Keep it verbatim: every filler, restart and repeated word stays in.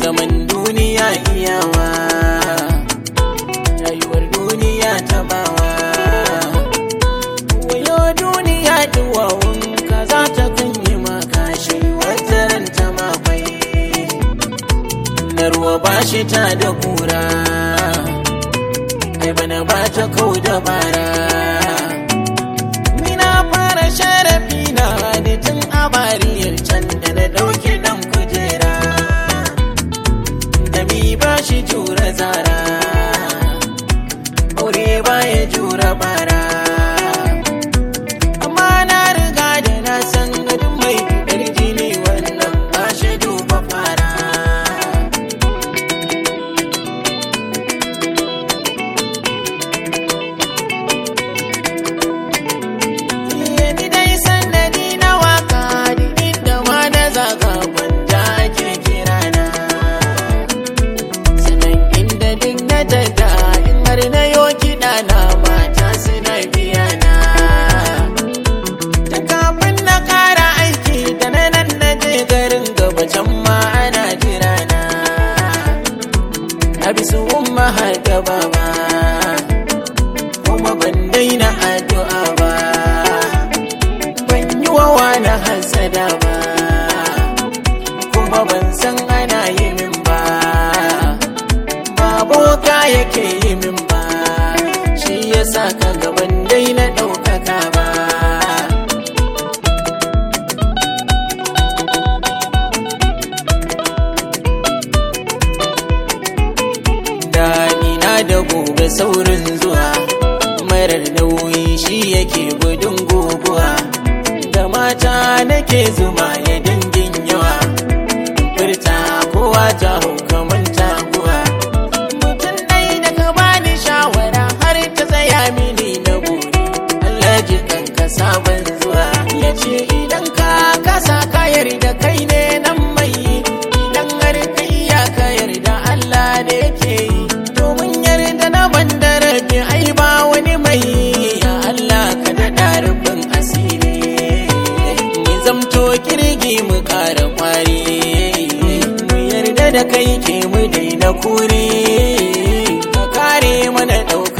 zaman duniya iyawa, rayuwar duniya tabawa. Wayo duniya duwawun ka za ta kunyi makashi, wata ran ta makwai na ruwa ba shi ta da kura, ai bana ba ta kau da bara. Ni na fara sharafi na da tun a bariyar can da na ɗauki ɗan kujera, da mi ba shi jura zara, aure ba ya jura bara. Amma na riga da na san gadin mai fitar jini wannan ba shi duba fara. Ni dai sannadi na waka duk inda ma na zaga gwanja ake kirana, sannan inda duk na tada in har na yo kiɗa na mata suna biya na. Ta kafin na ƙara aiki da na nan na je garin gaba can ma ana jira na, na bi su umma har da baba kuma ban daina addu'a ba, ban yi wa wani hasada ba, kuma ban san ana yi min ba, ba boka yake yi min ba, shi yasa ka gaban daina ɗaukaka ba. Daɗina da gobe saurin zuwa, marar nauyi shi yake gudun guguwa, da mata nake zuma ya dangin yawa, furta kowa ta hau kamar taguwa. Mutum ɗai da ka bani shawara har ta tsaya mini na buri, Allah ji kanka sabon zuwa, ya ce idan ka kasa ka yarda kai ne nan mai, idan har ka iya ka yarda Allah da yake yi, domin yarda na banda rabi ai ba wani mai, ya Allah ka daɗa rufin asiri, mu zamto kirgi mu ƙara ƙwari, mu yarda da kai ke mu daina kure, ka kare mana ɗauka.